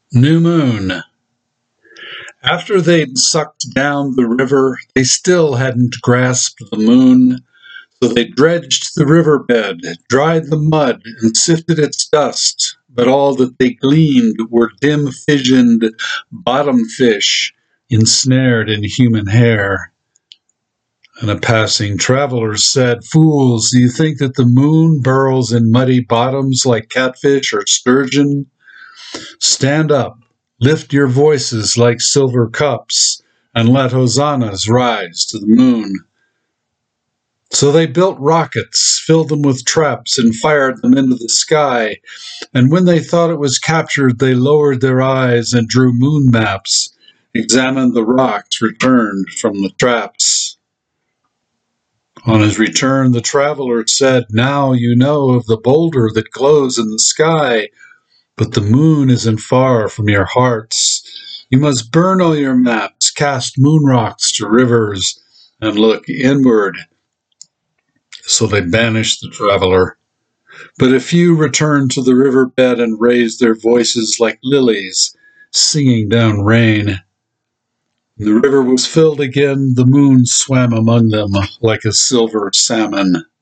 New Moon. After they'd sucked down the river, they still hadn't grasped the moon. So they dredged the riverbed, dried the mud, and sifted its dust. But all that they gleaned were dim-fissioned bottom fish ensnared in human hair. And a passing traveler said, "Fools, do you think that the moon burrows in muddy bottoms like catfish or sturgeon? Stand up, lift your voices like silver cups, and let hosannas rise to the moon." So they built rockets, filled them with traps, and fired them into the sky. And when they thought it was captured, they lowered their eyes and drew moon maps, examined the rocks returned from the traps. On his return, the traveler said, "Now you know of the boulder that glows in the sky, but the moon isn't far from your hearts. You must burn all your maps, cast moon rocks to rivers, and look inward." So they banished the traveler. But a few returned to the riverbed and raised their voices like lilies, singing down rain. The river was filled again, the moon swam among them like a silver salmon.